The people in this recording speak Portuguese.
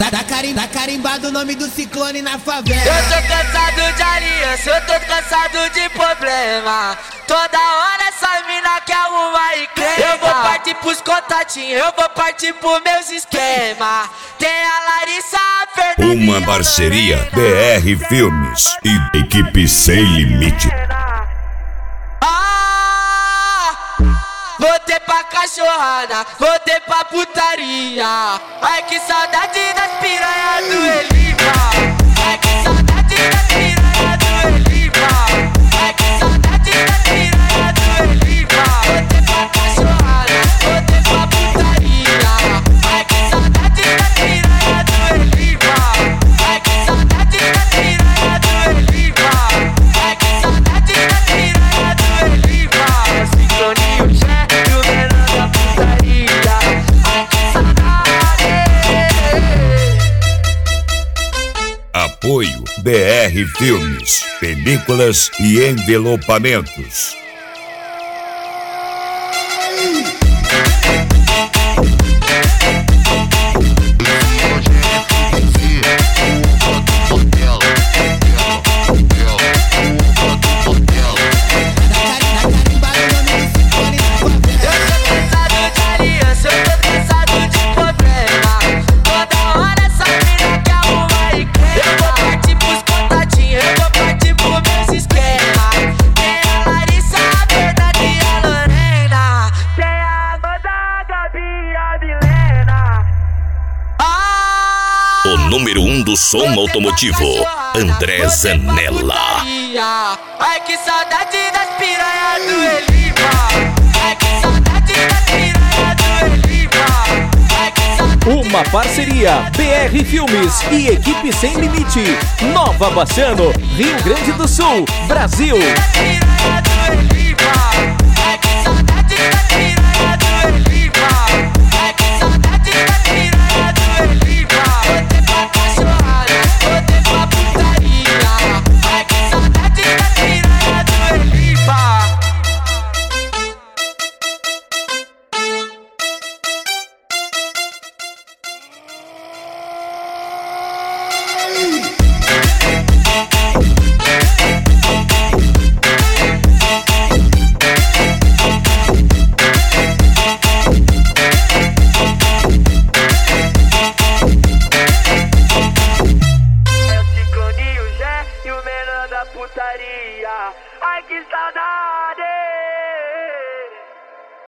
Tá carimbado o nome do ciclone na favela. Eu tô cansado de aliança, eu tô cansado de problema. Toda hora essa mina quer arrumar e crema. Eu vou partir pros contatinhos, eu vou partir pros meus esquemas. Tem a Larissa, a Fernanda. Uma parceria BR Filmes e Equipe Sem Limite. Voltei pra cachorrada, voltei pra putaria. Ai que saudade das piranhas do Elipa. Ai que saudade das piranhas do Elipa. Ai que saudade das piranhas do Elipa. Voltei pra cachorrada, voltei pra putaria. Ai que saudade das piranhas do Elipa. Ai que saudade das piranhas do Elipa. Ai que saudade das piranhas do Elipa. Sincroninho Apoio BR Filmes, películas e envelopamentos. O número 1 do som automotivo, André Zanella. Ai que saudade das piranhas do Elipa. Ai que saudade das piranhas do Elipa. Uma parceria BR Filmes e Equipe Sem Limite. Nova Baciano, Rio Grande do Sul, Brasil. Ai que saudade das piranhas